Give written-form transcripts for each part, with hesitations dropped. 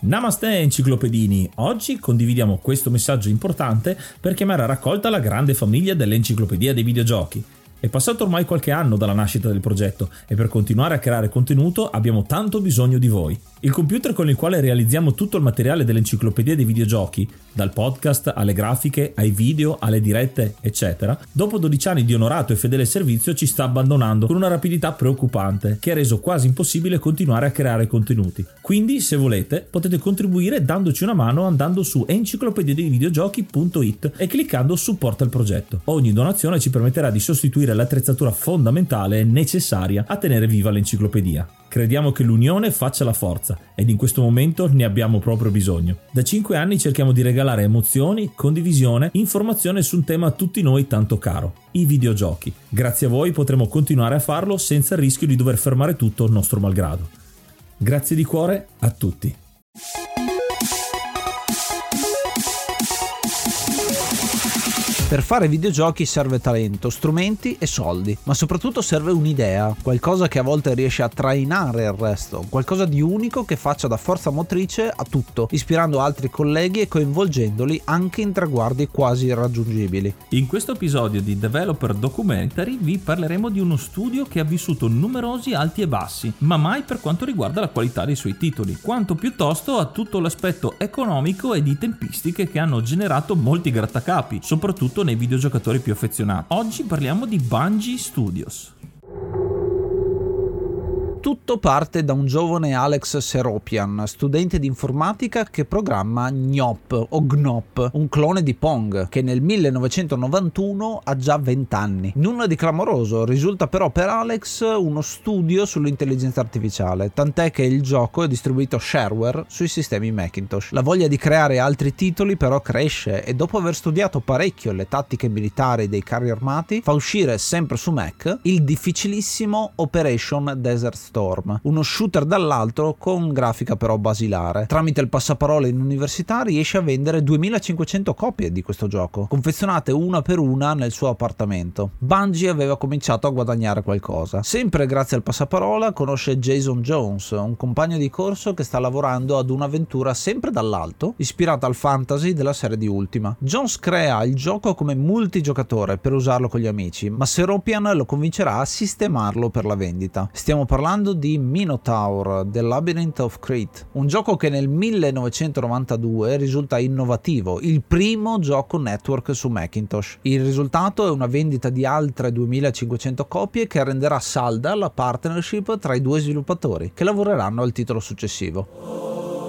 Namaste enciclopedini, oggi condividiamo questo messaggio importante per chiamare a raccolta la grande famiglia dell'Enciclopedia dei Videogiochi. È passato ormai qualche anno dalla nascita del progetto e per continuare a creare contenuto abbiamo tanto bisogno di voi. Il computer con il quale realizziamo tutto il materiale dell'Enciclopedia dei Videogiochi, dal podcast alle grafiche, ai video, alle dirette, eccetera, dopo 12 anni di onorato e fedele servizio ci sta abbandonando con una rapidità preoccupante che ha reso quasi impossibile continuare a creare contenuti. Quindi, se volete, potete contribuire dandoci una mano andando su enciclopediadeivideogiochi.it e cliccando supporta il progetto. Ogni donazione ci permetterà di sostituire l'attrezzatura fondamentale e necessaria a tenere viva l'enciclopedia. Crediamo che l'unione faccia la forza ed in questo momento ne abbiamo proprio bisogno. Da 5 anni cerchiamo di regalare emozioni, condivisione, informazione su un tema a tutti noi tanto caro, i videogiochi. Grazie a voi potremo continuare a farlo senza il rischio di dover fermare tutto nostro malgrado. Grazie di cuore a tutti. Per fare videogiochi serve talento, strumenti e soldi, ma soprattutto serve un'idea, qualcosa che a volte riesce a trainare il resto, qualcosa di unico che faccia da forza motrice a tutto, ispirando altri colleghi e coinvolgendoli anche in traguardi quasi irraggiungibili. In questo episodio di Developer Documentary vi parleremo di uno studio che ha vissuto numerosi alti e bassi, ma mai per quanto riguarda la qualità dei suoi titoli, quanto piuttosto a tutto l'aspetto economico e di tempistiche che hanno generato molti grattacapi, soprattutto nei videogiocatori più affezionati. Oggi parliamo di Bungie Studios. Tutto parte da un giovane Alex Seropian, studente di informatica che programma Gnop o Gnop, un clone di Pong, che nel 1991 ha già 20 anni. Nulla di clamoroso, risulta però per Alex uno studio sull'intelligenza artificiale, tant'è che il gioco è distribuito shareware sui sistemi Macintosh. La voglia di creare altri titoli però cresce e dopo aver studiato parecchio le tattiche militari dei carri armati, fa uscire sempre su Mac il difficilissimo Operation Desert Storm, uno shooter dall'alto con grafica però basilare. Tramite il passaparola in università riesce a vendere 2500 copie di questo gioco, confezionate una per una nel suo appartamento. Bungie aveva cominciato a guadagnare qualcosa. Sempre grazie al passaparola conosce Jason Jones, un compagno di corso che sta lavorando ad un'avventura sempre dall'alto, ispirata al fantasy della serie di Ultima. Jones crea il gioco come multigiocatore per usarlo con gli amici, ma Seropian lo convincerà a sistemarlo per la vendita. Stiamo parlando di Minotaur, The Labyrinth of Crete, un gioco che nel 1992 risulta innovativo, il primo gioco network su Macintosh. Il risultato è una vendita di altre 2500 copie che renderà salda la partnership tra i due sviluppatori, che lavoreranno al titolo successivo.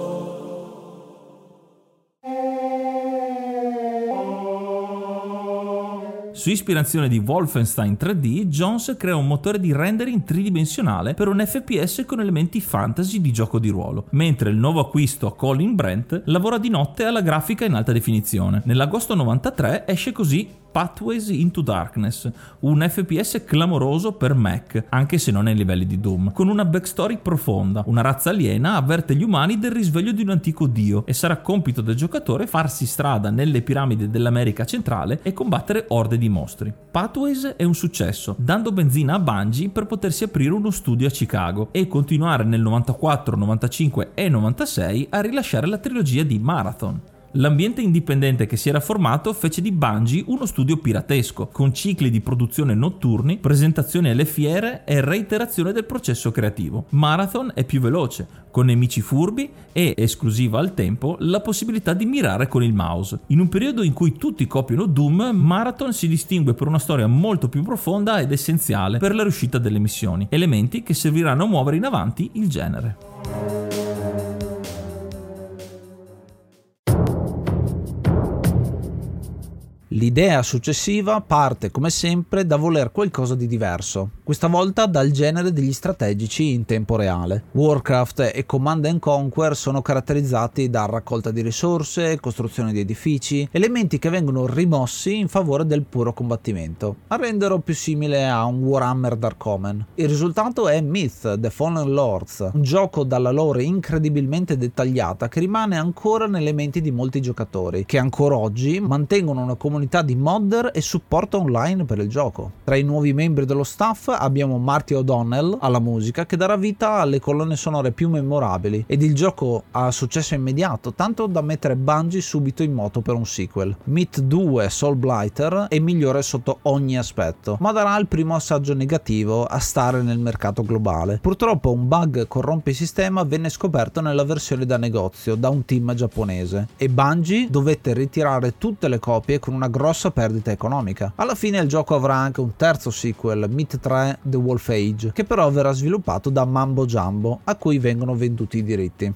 Su ispirazione di Wolfenstein 3D, Jones crea un motore di rendering tridimensionale per un FPS con elementi fantasy di gioco di ruolo, mentre il nuovo acquisto Colin Brent lavora di notte alla grafica in alta definizione. Nell'agosto 93 esce così Pathways into Darkness, un FPS clamoroso per Mac, anche se non ai livelli di Doom, con una backstory profonda. Una razza aliena avverte gli umani del risveglio di un antico dio e sarà compito del giocatore farsi strada nelle piramidi dell'America centrale e combattere orde di mostri. Pathways è un successo, dando benzina a Bungie per potersi aprire uno studio a Chicago e continuare nel 94, 95 e 96 a rilasciare la trilogia di Marathon. L'ambiente indipendente che si era formato fece di Bungie uno studio piratesco, con cicli di produzione notturni, presentazioni alle fiere e reiterazione del processo creativo. Marathon è più veloce, con nemici furbi e, esclusiva al tempo, la possibilità di mirare con il mouse. In un periodo in cui tutti copiano Doom, Marathon si distingue per una storia molto più profonda ed essenziale per la riuscita delle missioni, elementi che serviranno a muovere in avanti il genere. L'idea successiva parte come sempre da voler qualcosa di diverso, questa volta dal genere degli strategici in tempo reale. Warcraft e Command & Conquer sono caratterizzati da raccolta di risorse, costruzione di edifici, elementi che vengono rimossi in favore del puro combattimento, a renderlo più simile a un Warhammer Dark Omen. Il risultato è Myth: The Fallen Lords, un gioco dalla lore incredibilmente dettagliata che rimane ancora nelle menti di molti giocatori, che ancora oggi mantengono una comunicazione comunità di modder e supporto online per il gioco. Tra i nuovi membri dello staff abbiamo Marty O'Donnell alla musica, che darà vita alle colonne sonore più memorabili, ed il gioco ha successo immediato, tanto da mettere Bungie subito in moto per un sequel. Myth 2 Soul Blighter è migliore sotto ogni aspetto, ma darà il primo assaggio negativo a stare nel mercato globale. Purtroppo un bug corrompe il sistema venne scoperto nella versione da negozio da un team giapponese e Bungie dovette ritirare tutte le copie con una grossa perdita economica. Alla fine il gioco avrà anche un terzo sequel, Myth 3 The Wolf Age, che però verrà sviluppato da Mambo Jumbo, a cui vengono venduti i diritti.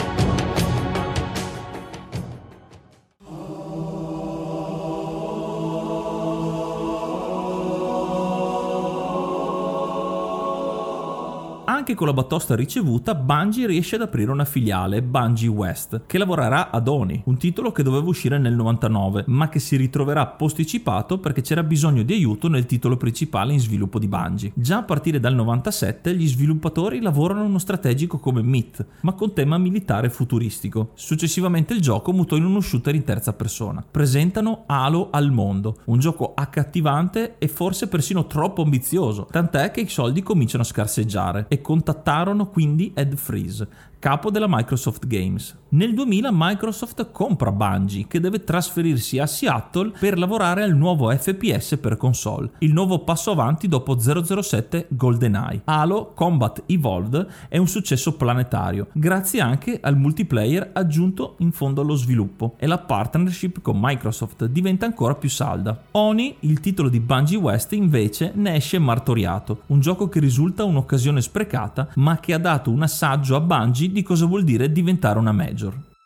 Anche con la batosta ricevuta, Bungie riesce ad aprire una filiale, Bungie West, che lavorerà ad Oni, un titolo che doveva uscire nel 99, ma che si ritroverà posticipato perché c'era bisogno di aiuto nel titolo principale in sviluppo di Bungie. Già a partire dal 97 gli sviluppatori lavorano uno strategico come Myth, ma con tema militare futuristico. Successivamente il gioco mutò in uno shooter in terza persona. Presentano Halo al mondo, un gioco accattivante e forse persino troppo ambizioso, tant'è che i soldi cominciano a scarseggiare e contattarono quindi Ed Freeze, capo della Microsoft Games. Nel 2000 Microsoft compra Bungie, che deve trasferirsi a Seattle per lavorare al nuovo FPS per console, il nuovo passo avanti dopo 007 GoldenEye. Halo Combat Evolved è un successo planetario, grazie anche al multiplayer aggiunto in fondo allo sviluppo, e la partnership con Microsoft diventa ancora più salda. Oni, il titolo di Bungie West, invece ne esce martoriato, un gioco che risulta un'occasione sprecata, ma che ha dato un assaggio a Bungie di cosa vuol dire diventare una major.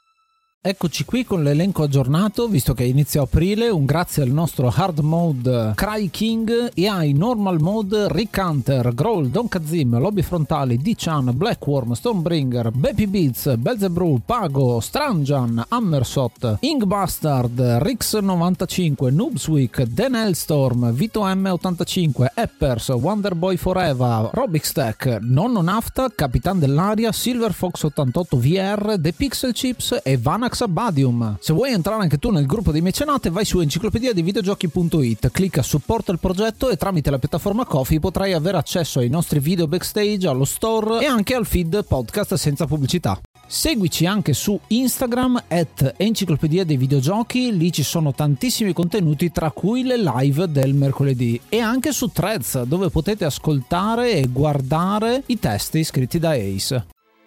Eccoci qui con l'elenco aggiornato, visto che inizia aprile. Un grazie al nostro hard mode Cry King e ai normal mode Rick Hunter, Growl, Don Kazim, Lobby Frontali, D-Chan, Blackworm, Stonebringer, Baby Beats, Belzebrew, Pago, Stranjan, Hammersot, Ingbastard, Rix95, Noobsweek, Dan Hellstorm, Vito M85, Eppers, Wonderboy Forever, Robixtech, Nonno Nafta, Capitan dell'Aria, Silver Fox 88 VR, The Pixel Chips e Vanax Abadium. Se vuoi entrare anche tu nel gruppo dei mecenate, vai su enciclopedia dei videogiochi.it, clicca supporta il progetto e tramite la piattaforma Ko-fi potrai avere accesso ai nostri video backstage, allo store e anche al feed podcast senza pubblicità. Seguici anche su Instagram @enciclopedia dei videogiochi, lì ci sono tantissimi contenuti, tra cui le live del mercoledì, e anche su Threads, dove potete ascoltare e guardare i testi scritti da Ace.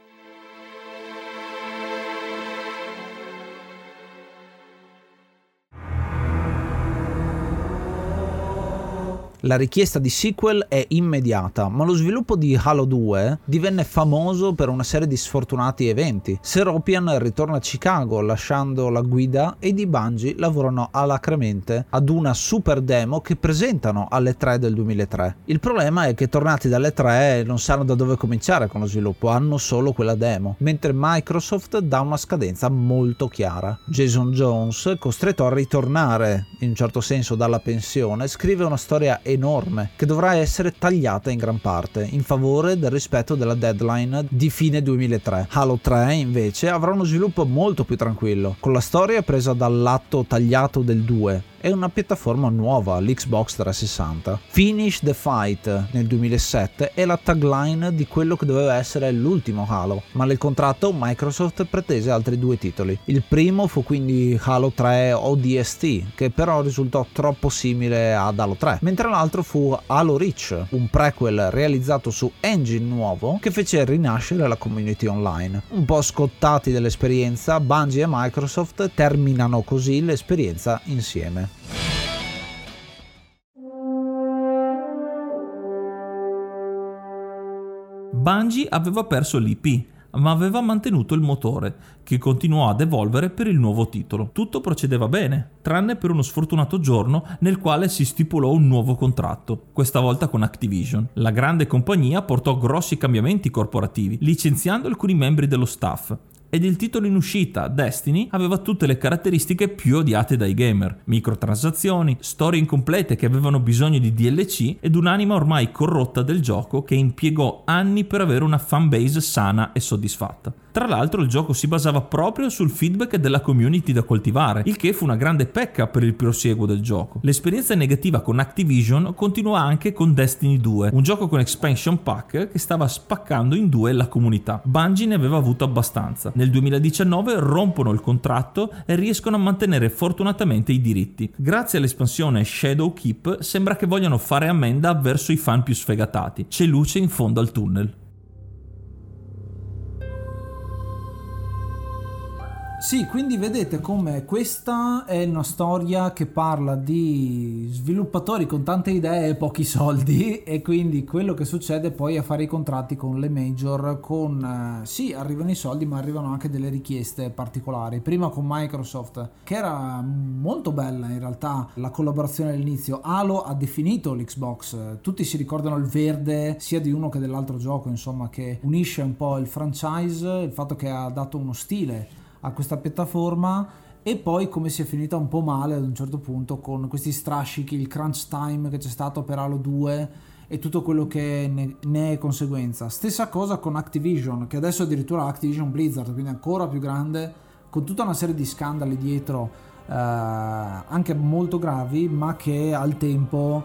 La richiesta di sequel è immediata, ma lo sviluppo di Halo 2 divenne famoso per una serie di sfortunati eventi. Seropian ritorna a Chicago lasciando la guida e i Bungie lavorano alacremente ad una super demo che presentano alle 3 del 2003. Il problema è che tornati dalle 3 non sanno da dove cominciare con lo sviluppo, hanno solo quella demo, mentre Microsoft dà una scadenza molto chiara. Jason Jones, costretto a ritornare in un certo senso dalla pensione, scrive una storia enorme che dovrà essere tagliata in gran parte in favore del rispetto della deadline di fine 2003. Halo 3 invece avrà uno sviluppo molto più tranquillo, con la storia presa dal lato tagliato del 2 e una piattaforma nuova, l'Xbox 360. Finish the Fight nel 2007 è la tagline di quello che doveva essere l'ultimo Halo, ma nel contratto Microsoft pretese altri 2 titoli. Il primo fu quindi Halo 3 ODST, che però risultò troppo simile ad Halo 3, mentre l'altro fu Halo Reach, un prequel realizzato su engine nuovo che fece rinascere la community online. Un po' scottati dall'esperienza, Bungie e Microsoft terminano così l'esperienza insieme. Bungie aveva perso l'IP, ma aveva mantenuto il motore, che continuò ad evolvere per il nuovo titolo. Tutto procedeva bene, tranne per uno sfortunato giorno nel quale si stipulò un nuovo contratto, questa volta con Activision. La grande compagnia portò grossi cambiamenti corporativi, licenziando alcuni membri dello staff. Ed il titolo in uscita, Destiny, aveva tutte le caratteristiche più odiate dai gamer: microtransazioni, storie incomplete che avevano bisogno di DLC ed un'anima ormai corrotta del gioco che impiegò anni per avere una fanbase sana e soddisfatta. Tra l'altro il gioco si basava proprio sul feedback della community da coltivare, il che fu una grande pecca per il prosieguo del gioco. L'esperienza negativa con Activision continuò anche con Destiny 2, un gioco con expansion pack che stava spaccando in due la comunità. Bungie ne aveva avuto abbastanza. Nel 2019 rompono il contratto e riescono a mantenere fortunatamente i diritti. Grazie all'espansione Shadowkeep sembra che vogliano fare ammenda verso i fan più sfegatati. C'è luce in fondo al tunnel. Sì, quindi vedete come questa è una storia che parla di sviluppatori con tante idee e pochi soldi, e quindi quello che succede poi a fare i contratti con le major, con sì, arrivano i soldi ma arrivano anche delle richieste particolari. Prima con Microsoft, che era molto bella in realtà la collaborazione all'inizio. Halo ha definito l'Xbox, tutti si ricordano il verde sia di uno che dell'altro gioco, insomma, che unisce un po' il franchise, il fatto che ha dato uno stile a questa piattaforma, e poi come si è finita un po' male ad un certo punto con questi strascichi, il crunch time che c'è stato per Halo 2 e tutto quello che ne è conseguenza. Stessa cosa con Activision, che adesso addirittura Activision Blizzard, quindi ancora più grande, con tutta una serie di scandali dietro, anche molto gravi, ma che al tempo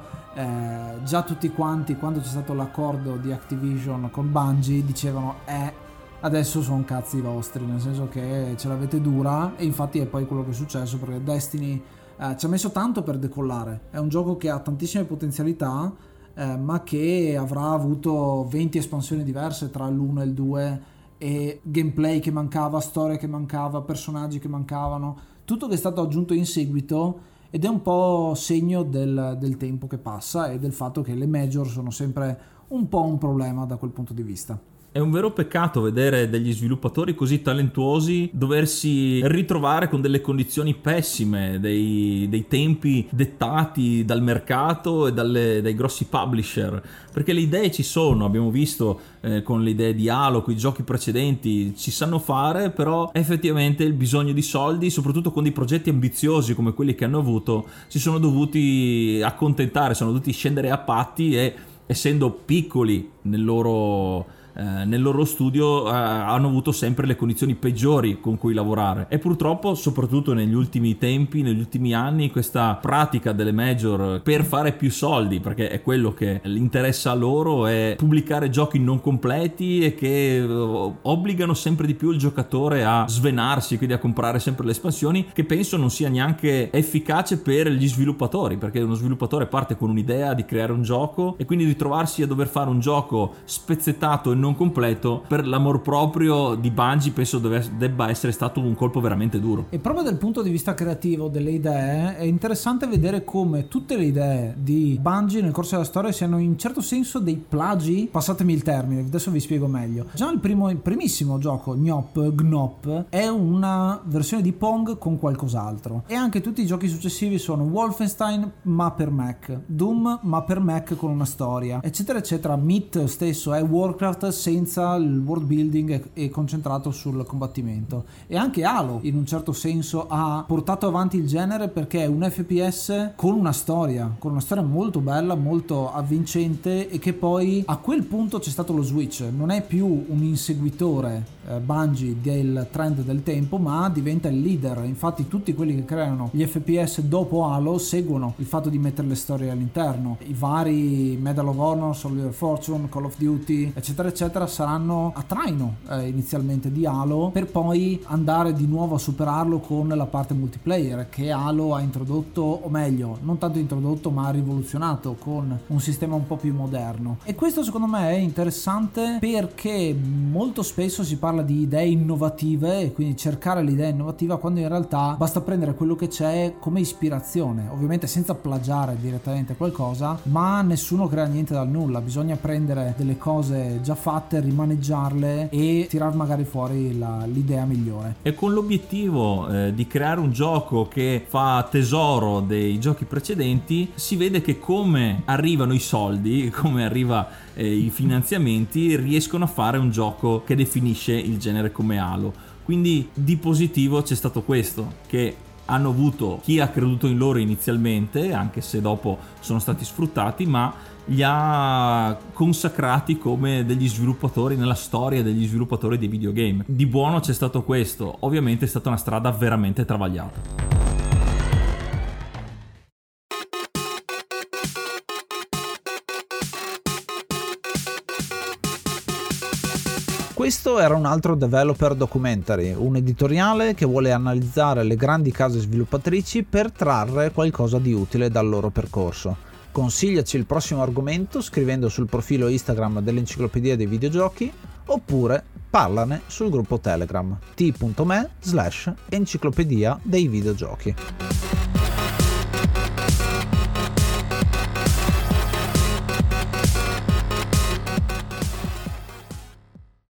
già tutti quanti, quando c'è stato l'accordo di Activision con Bungie, dicevano adesso sono cazzi vostri, nel senso che ce l'avete dura, e infatti è poi quello che è successo, perché Destiny ci ha messo tanto per decollare. È un gioco che ha tantissime potenzialità, ma che avrà avuto 20 espansioni diverse tra l'1 e il 2, e gameplay che mancava, storia che mancava, personaggi che mancavano, tutto che è stato aggiunto in seguito, ed è un po' segno del tempo che passa e del fatto che le major sono sempre un po' un problema da quel punto di vista. È un vero peccato vedere degli sviluppatori così talentuosi doversi ritrovare con delle condizioni pessime, dei tempi dettati dal mercato e dai grossi publisher, perché le idee ci sono, abbiamo visto con le idee di Halo, con i giochi precedenti, ci sanno fare, però effettivamente il bisogno di soldi, soprattutto con dei progetti ambiziosi come quelli che hanno avuto, si sono dovuti accontentare, sono dovuti scendere a patti, e essendo piccoli nel loro studio hanno avuto sempre le condizioni peggiori con cui lavorare, e purtroppo soprattutto negli ultimi tempi, negli ultimi anni, questa pratica delle major per fare più soldi, perché è quello che interessa a loro, è pubblicare giochi non completi e che obbligano sempre di più il giocatore a svenarsi, quindi a comprare sempre le espansioni, che penso non sia neanche efficace per gli sviluppatori, perché uno sviluppatore parte con un'idea di creare un gioco e quindi ritrovarsi a dover fare un gioco spezzettato e non completo per l'amor proprio di Bungie penso debba essere stato un colpo veramente duro. E proprio dal punto di vista creativo delle idee è interessante vedere come tutte le idee di Bungie nel corso della storia siano in certo senso dei plagi, passatemi il termine, adesso vi spiego meglio. Già il primissimo gioco, Gnop, è una versione di Pong con qualcos'altro, e anche tutti i giochi successivi sono Wolfenstein ma per Mac, Doom ma per Mac con una storia, eccetera eccetera. Myth stesso è Warcraft senza il world building e concentrato sul combattimento, e anche Halo in un certo senso ha portato avanti il genere perché è un FPS con una storia molto bella, molto avvincente, e che poi a quel punto c'è stato lo switch, non è più un inseguitore Bungie del trend del tempo, ma diventa il leader. Infatti tutti quelli che creano gli FPS dopo Halo seguono il fatto di mettere le storie all'interno. I vari Medal of Honor, Soldier of Fortune, Call of Duty, eccetera eccetera, saranno a traino inizialmente di Halo, per poi andare di nuovo a superarlo con la parte multiplayer che Halo ha introdotto, o meglio non tanto introdotto ma ha rivoluzionato con un sistema un po' più moderno. E questo secondo me è interessante perché molto spesso si parla di idee innovative e quindi cercare l'idea innovativa, quando in realtà basta prendere quello che c'è come ispirazione, ovviamente senza plagiare direttamente qualcosa, ma nessuno crea niente dal nulla, bisogna prendere delle cose già fatte, rimaneggiarle e tirar magari fuori l'idea migliore. E con l'obiettivo di creare un gioco che fa tesoro dei giochi precedenti, si vede che come arrivano i soldi, come arriva i finanziamenti, riescono a fare un gioco che definisce il genere come Halo. Quindi di positivo c'è stato questo, che hanno avuto chi ha creduto in loro inizialmente, anche se dopo sono stati sfruttati, ma li ha consacrati come degli sviluppatori nella storia degli sviluppatori dei videogame. Di buono c'è stato questo, ovviamente è stata una strada veramente travagliata. Questo era un altro Developer Documentary, un editoriale che vuole analizzare le grandi case sviluppatrici per trarre qualcosa di utile dal loro percorso. Consigliaci il prossimo argomento scrivendo sul profilo Instagram dell'Enciclopedia dei Videogiochi oppure parlane sul gruppo Telegram t.me/Enciclopedia dei Videogiochi.